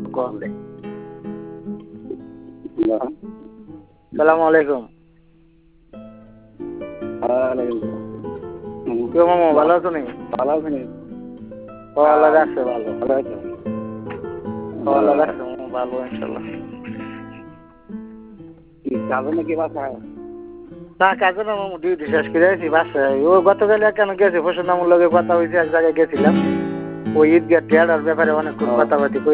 কমলে সালাম আলাইকুম কেউ মামা ভালো আছো নি ভালো আছেন আল্লাহ রাখছে ভালো আল্লাহ রাখছে ভালো ইনশাল্লাহ কাজে নাকি বাসায় না কাজে না মামু ডিউটি শেষ করে আছি বাসায় ও গতকাল কেন গেছে ফসল নামুর লগে কথা হয়েছে এক জায়গায় গেছিলাম ওই ঈদগাহ টেয়ার ব্যাপারে অনেকক্ষণ কথাবার্তি